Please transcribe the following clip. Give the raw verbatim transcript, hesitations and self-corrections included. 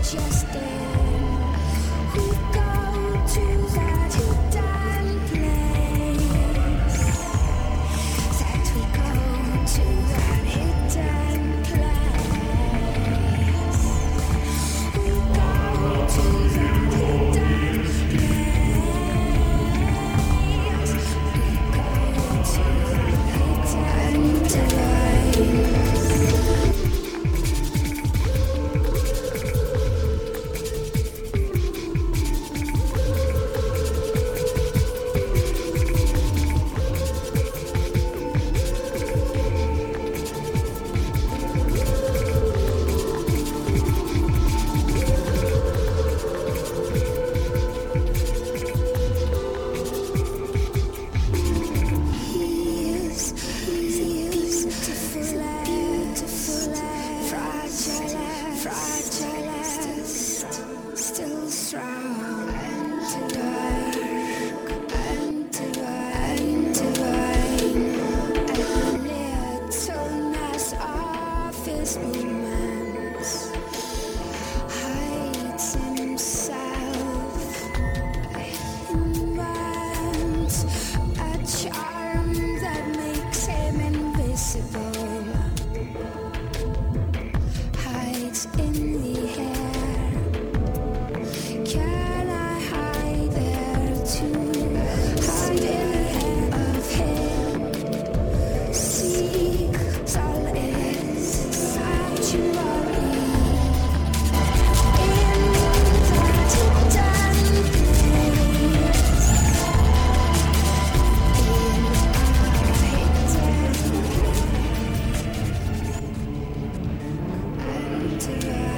just in. We go to that hidden place. That we go to that hidden place. We go to that hidden place. We go to that hidden place. Still strong and dark and divine, divine, and littleness of his movements hides himself, invents a charm that makes him invisible, hides in the air. Can I hide there too? Hide in the head of him. Seek solace, sanctuary in that hidden place. In a hidden place. And